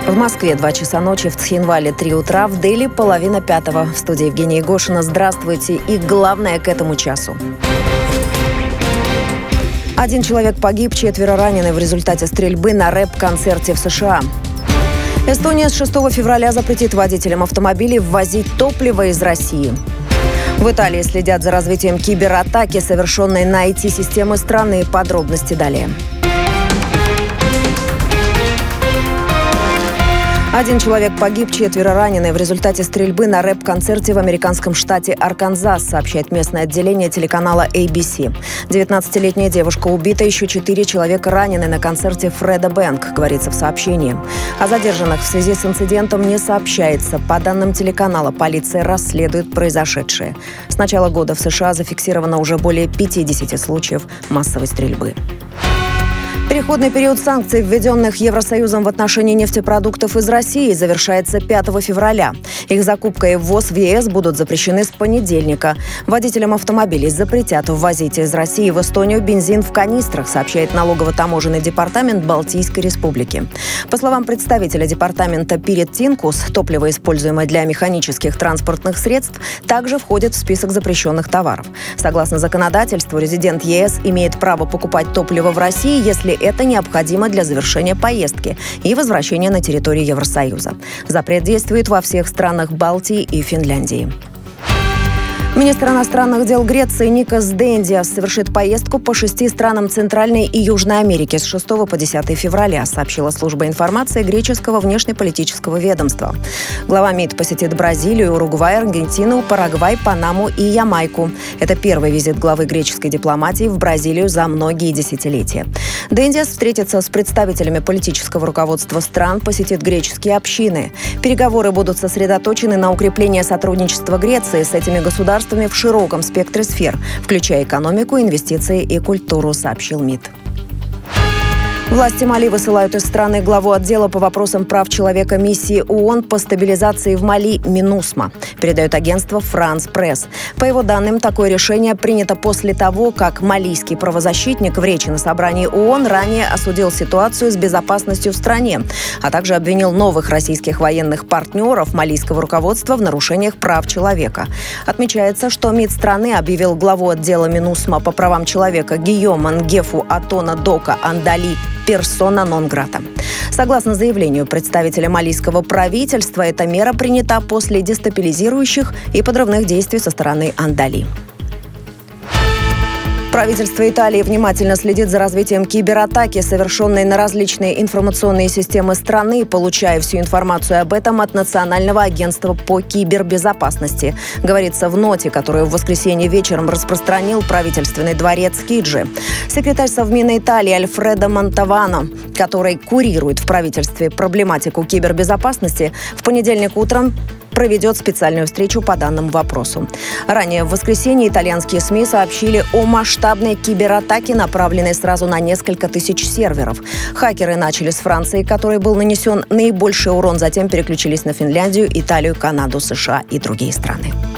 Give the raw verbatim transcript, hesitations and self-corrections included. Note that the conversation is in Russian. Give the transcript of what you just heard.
В Москве два часа ночи, в Цхинвале три утра, в Дели половина пятого. В студии Евгения Егошина. Здравствуйте и главное к этому часу. Один человек погиб, четверо ранены в результате стрельбы на рэп-концерте в США. Эстония с шестого февраля запретит водителям автомобилей ввозить топливо из России. В Италии следят за развитием кибератаки, совершенной на ай ти-системы страны. Подробности далее. Один человек погиб, четверо ранены в результате стрельбы на рэп-концерте в американском штате Арканзас, сообщает местное отделение телеканала эй би си. девятнадцатилетняя девушка убита, еще четыре человека ранены на концерте Фреда Бэнк, говорится в сообщении. О задержанных в связи с инцидентом не сообщается. По данным телеканала, полиция расследует произошедшее. С начала года в США зафиксировано уже более пятидесяти случаев массовой стрельбы. Переходный период санкций, введенных Евросоюзом в отношении нефтепродуктов из России, завершается пятого февраля. Их закупка и ввоз в е эс будут запрещены с понедельника. Водителям автомобилей запретят ввозить из России в Эстонию бензин в канистрах, сообщает налогово-таможенный департамент Балтийской республики. По словам представителя департамента Пирит Тинкус, топливо, используемое для механических транспортных средств, также входит в список запрещенных товаров. Согласно законодательству, резидент е эс имеет право покупать топливо в России, если это необходимо для завершения поездки и возвращения на территорию Евросоюза. Запрет действует во всех странах Балтии и Финляндии. Министр иностранных дел Греции Никос Дендиас совершит поездку по шести странам Центральной и Южной Америки с шестого по десятое февраля, сообщила служба информации греческого внешнеполитического ведомства. Глава МИД посетит Бразилию, Уругвай, Аргентину, Парагвай, Панаму и Ямайку. Это первый визит главы греческой дипломатии в Бразилию за многие десятилетия. Дендиас встретится с представителями политического руководства стран, посетит греческие общины. Переговоры будут сосредоточены на укреплении сотрудничества Греции с этими государствами в широком спектре сфер, включая экономику, инвестиции и культуру, сообщил МИД. Власти Мали высылают из страны главу отдела по вопросам прав человека миссии ООН по стабилизации в Мали МИНУСМА, передает агентство «Франс Пресс». По его данным, такое решение принято после того, как малийский правозащитник в речи на собрании ООН ранее осудил ситуацию с безопасностью в стране, а также обвинил новых российских военных партнеров малийского руководства в нарушениях прав человека. Отмечается, что МИД страны объявил главу отдела МИНУСМА по правам человека Гийома Нгефу Атона Дока Андали персона нон-грата. Согласно заявлению представителя малийского правительства, эта мера принята после дестабилизирующих и подрывных действий со стороны Андали. Правительство Италии внимательно следит за развитием кибератаки, совершенной на различные информационные системы страны, получая всю информацию об этом от Национального агентства по кибербезопасности. Говорится в ноте, которую в воскресенье вечером распространил правительственный дворец Киджи. Секретарь Совмина Италии Альфредо Мантовано, который курирует в правительстве проблематику кибербезопасности, в понедельник утром проведет специальную встречу по данному вопросу. Ранее в воскресенье итальянские СМИ сообщили о масштабной кибератаке, направленной сразу на несколько тысяч серверов. Хакеры начали с Франции, которой был нанесен наибольший урон, затем переключились на Финляндию, Италию, Канаду, США и другие страны.